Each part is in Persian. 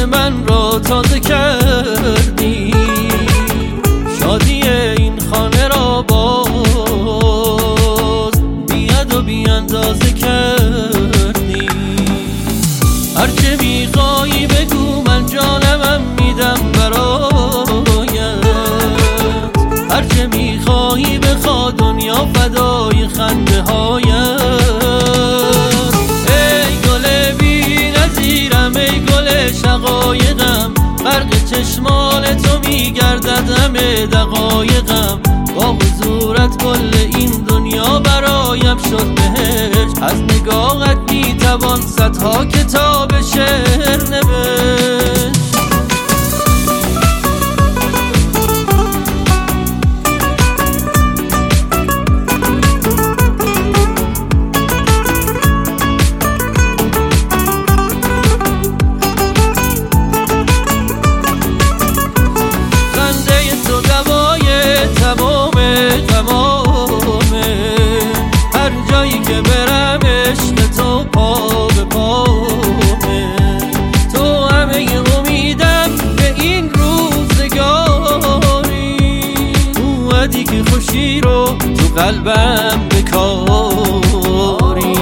من را تازه کردی، شادی این خانه را باز بیاد و بیاندازه کردی. هرچه میخوایی بگو من جانمم میدم برایت، هرچه میخوایی بخوا دنیا فدای خنده هایت. ای گل بی نظیرم، ای گل شقایقم، برق چشمان تو میگردد همه دقایقم. با حضورت کل این دنیا برایم شد بهشت، از نگاهت میتوان صدها کتاب شعر نوشت. تمام غمامه، هر جایی که برم عشق تو پا به پامه. تو همه امیدم به این روزگاری، اومدی که خوشی رو تو قلبم بکاری.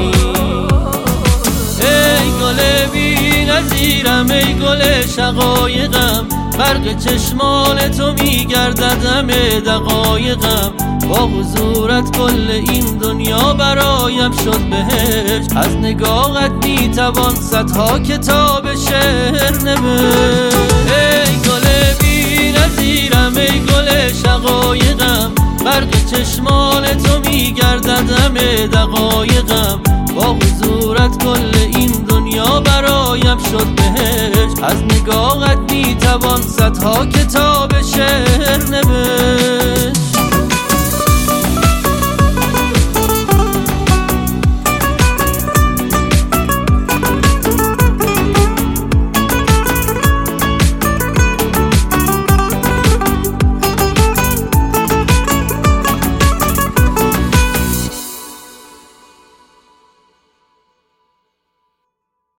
ای گل بی نظیرم، ای گل شقایقم، برق چشمان تو میگردد همه دقایقم. با حضورت کل این دنیا برایم شد بهشت، از نگاهت میتوان صدها کتاب شعر نوشت. ای گل بی نظیرم، ای گل شقایقم، برق چشمان تو میگردد همه دقایقم. با حضورت کل این دنیا برایم شد بهشت، از نگاهت میتوان صدها کتاب شعر نوشت.